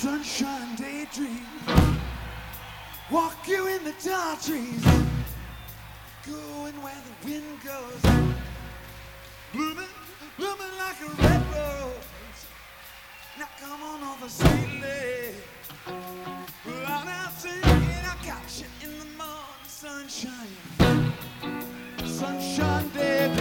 sunshine daydream. Walk you in the tall trees, going where the wind goes. Blooming, blooming like a red rose. Now come on over sweetly. Well, I'm out singing, I got you in the morning sunshine. Sunshine, baby.